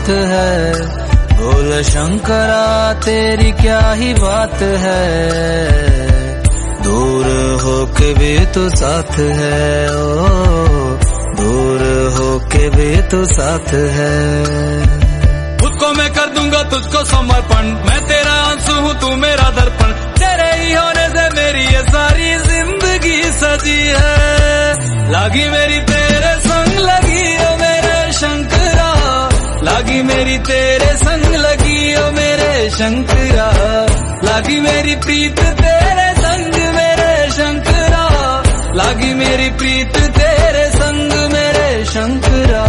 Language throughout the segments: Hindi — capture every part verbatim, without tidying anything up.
है। बोल शंकरा तेरी क्या ही बात है, दूर होके भी तू साथ है, ओ दूर होके भी तू साथ है। खुद को मैं कर दूंगा तुझको समर्पण, मैं तेरा आंसू हूँ तू मेरा दर्पण, तेरे ही होने से मेरी ये सारी जिंदगी सजी है। लागी मेरी तेरे संग लगी ओ मेरे शंकरा, लागी मेरी तेरे संग लगी ओ मेरे शंकरा, लागी मेरी प्रीत तेरे संग मेरे शंकरा, लागी मेरी प्रीत तेरे संग मेरे शंकरा।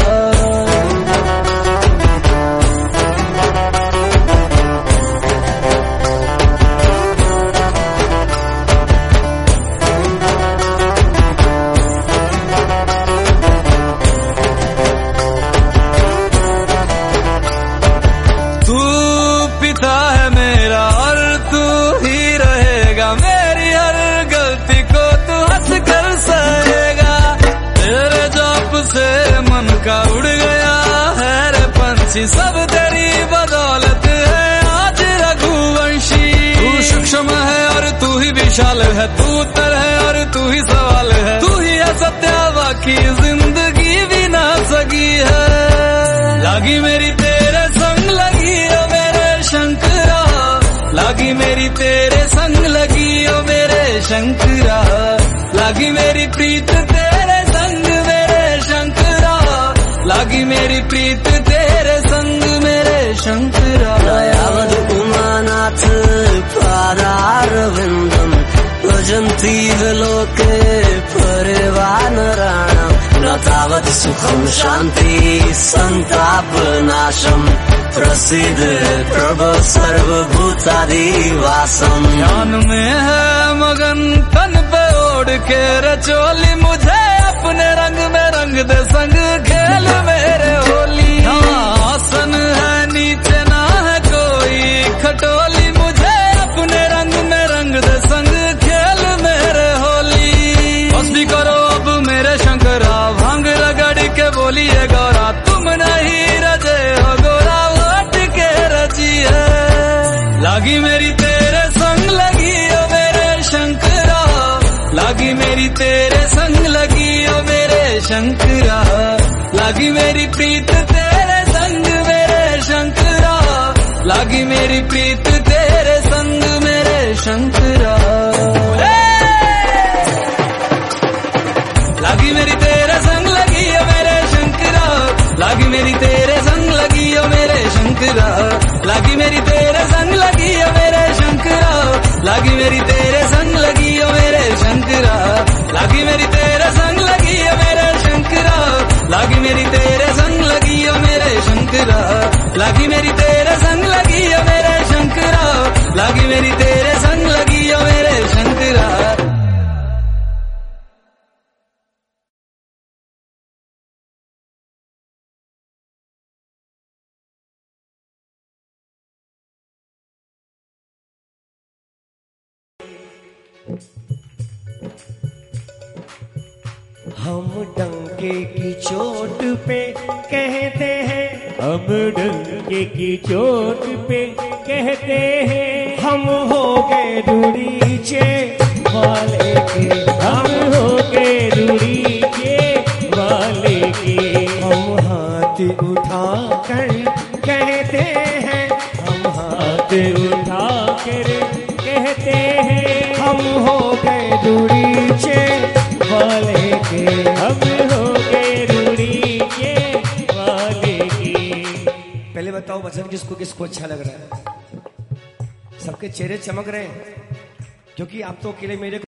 उड़ गया है रे पंछी, सब तेरी बदौलत है आज रघुवंशी। तू सूक्ष्म है और तू ही विशाल है, तू उत्तर है और तू ही सवाल है, तू ही है सत्य बाकी जिंदगी भी ना सकी है। लागी मेरी तेरे संग लगी ओ मेरे शंकरा, लागी मेरी तेरे संग लगी ओ मेरे शंकरा, लागी मेरी प्रीत तेरे संग मेरे शंकरा, लागी मेरी प्रीत तेरे संग मेरे शंकरा। यावद उमानाथ पादारविन्दम् भजन्ति लोके परिवानराणाम्, न तावत् सुखं शान्ति सन्तापनाशम्, प्रसीद प्रभो सर्वभूतादिवासम्। ध्यान में है मगन तन पे ओढ़ के रचोली, मुझे अपने रंग में रंग दे संग खेल मेरे होली। आसन है नीचे ना है कोई खटोली, मुझे अपने रंग में रंग दे संग खेल मेरे होली। बस भी करो अब मेरे शंकरा, भांग रगड़ के बोलिए गौरा, तुम नहीं रजे हो गोरा लौट के रची है। लागी मेरी तेरे संग लगी ओ मेरे शंकरा, लागी मेरी तेरे संग लगी ओ मेरे शंकरा, लागी मेरी प्रीत तेरे संग मेरे शंकरा, लागी मेरी प्रीत तेरे संग मेरे शंकरा। लागी मेरी तेरे संग लगी ओ मेरे शंकरा, लागी मेरी तेरे संग लगी ओ मेरे शंकरा, लागी मेरी तेरे संग लगी ओ मेरे शंकरा, लागी मेरी तेरे संग लगी ओ मेरे शंकरा, लागी मेरी तेरे संग लगी ओ मेरे शंकरा, लागी मेरी तेरे संग लगी ओ मेरे शंकरा, लागी मेरी तेरे संग लगी ओ मेरे शंकरा, लागी मेरी तेरे संग लगी ओ मेरे शंकरा। हम डंके की चोट पे कहते हैं, हम डंके की चोट पे कहते हैं, हम हो गए दूरीचे वाले के, हम हो गए दूरीचे वाले के। हम हाथ उठा कर कहते हैं, हम हाथ उठा कर कहते हैं, हम हो गए दूरीचे वाले के, हम हो गए रूड़ी के वाले की। पहले बताओ वचन किसको किसको अच्छा लग रहा है? सबके चेहरे चमक रहे हैं, क्योंकि आप तो अकेले मेरे